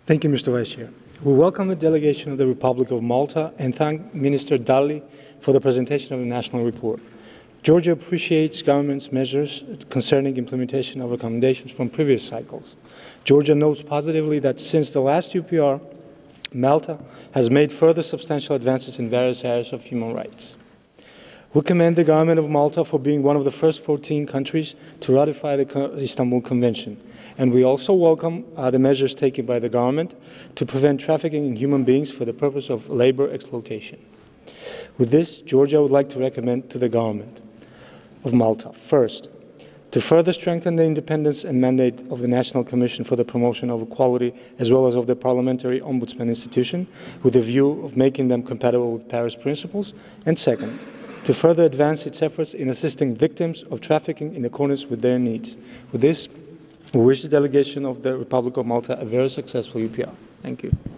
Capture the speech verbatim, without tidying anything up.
Thank you, Mister Vice Chair. We welcome the delegation of the Republic of Malta and thank Minister Dalli for the presentation of the national report. Georgia appreciates government's measures concerning implementation of recommendations from previous cycles. Georgia notes positively that since the last U P R, Malta has made further substantial advances in various areas of human rights. We commend the government of Malta for being one of the first fourteen countries to ratify the Istanbul Convention, and we also welcome uh, the measures taken by the government to prevent trafficking in human beings for the purpose of labor exploitation. With this, Georgia would like to recommend to the government of Malta, first, to further strengthen the independence and mandate of the National Commission for the Promotion of Equality as well as of the Parliamentary Ombudsman Institution with a view of making them compatible with Paris principles, and second, to further advance its efforts in assisting victims of trafficking in accordance with their needs. With this, we wish the delegation of the Republic of Malta a very successful U P R. Thank you.